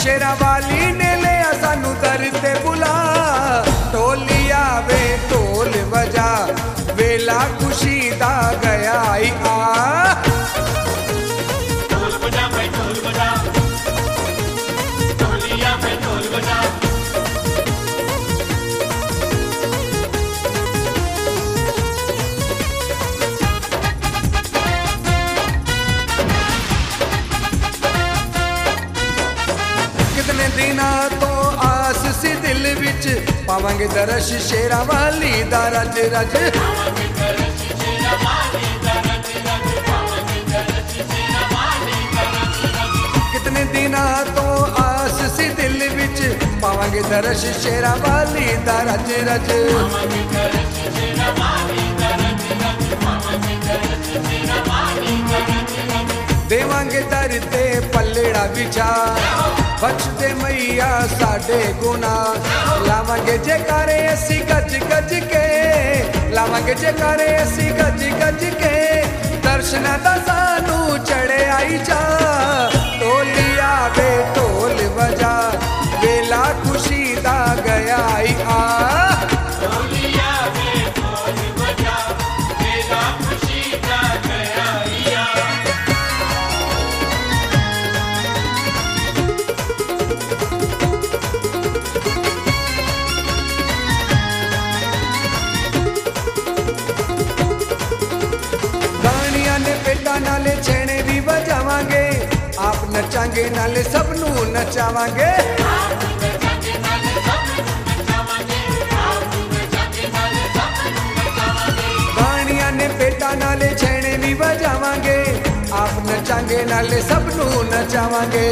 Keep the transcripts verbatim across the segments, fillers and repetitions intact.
शेरा वाली ने लिया सानू दर ते बुला। ढोलिया वे ढोल बजा, वेला खुशी दा गया आई आ। ढोल बजा भाई ढोल बजा, ढोलिया पे ढोल बजा। कितने दिना तो आस सी दिल विच, पावांगे दर्श शेरा वाली दा रज रज। कितने दिना तो आस सी दिल विच, पावांगे दर्श शेरा वाली दा रज रज। देवांगे दर ते पल्लेड़ा बिछा, बचते मैया साडे गुना। लावांगे जयकारे असी गज गज के, लावांगे जयकारे असी गज गज के। दर्शन दा सानू चढ़े आई जा। ढोलिया वे ढोल बजा, वेला खुशी दा गया आई आ। ढोलिया पे ढोल बजा, वेला खुशी दा गया आई आ। नाले छेने भी बजावांगे, आप नचांगे नाले सबनू नचावांगे। गानिया ने पेटा नाले छेने भी बजावांगे, आप नचांगे नाले सबनू नचावांगे।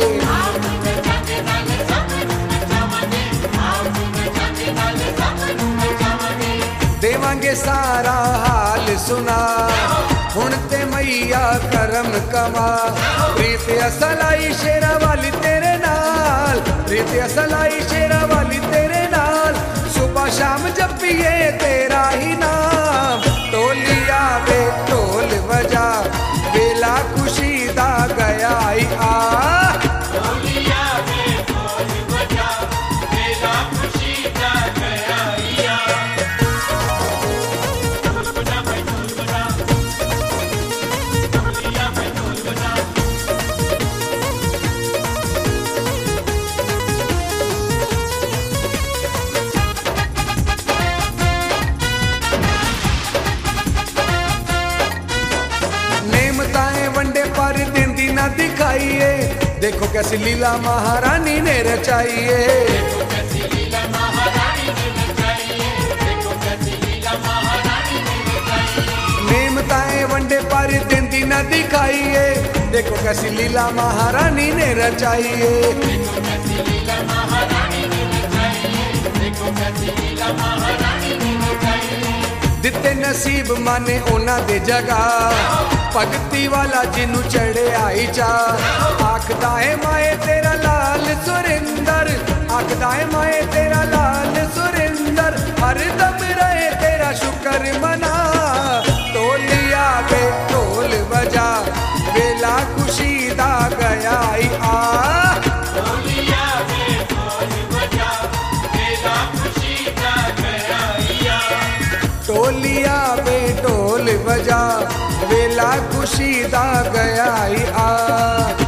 देवांगे सारा हाल सुना, हुण ते मैया करम कमा। प्रीत असलाई शेरा वाली तेरे नाल, प्रीत असलाई शेरा वाली तेरे नाल। सुबह शाम जपिए तेरा ही नाम। ढोलिया वे ढोल बजा, वेला खुशी दा गया आई आ। ढोलिया पे ढोल बजा, वेला खुशी दा गया आई आ। ढोल बजा भाई ढोल बजा, ढोलिया पे ढोल बजा। नेमताएं वंडे पर देंदी ना दिखाइए, देखो कैसी लीला महारानी ने रचाइए। देखो कैसी लीला महारानी ने रचाई, देखो कैसी लीला महारानी ने रचाई। नेमताएं वंडे पर देंदी ना दिखाइए, देखो कैसी लीला महारानी ने रचाइए। देखो कैसी लीला महारानी ने रचाई, देखो कैसी लीला महारानी ने रचाई। दिते नसीब माने ओना दे जगा, भगती वाला जिन्नू चढ़े आई चा। आखदा है माए तेरा लाल सुरिंदर, आखदा है माए तेरा लाल सुरिंदर। हर दम रहे तेरा शुक्र मना। ढोलिया वे ढोल बजा, वेला खुशी दा गया आई आ। ढोलिया पे ढोल बजा, वेला खुशी दा गया आई आ। ढोलिया वे ढोल बजा, वेला खुशी दा गया आई आ।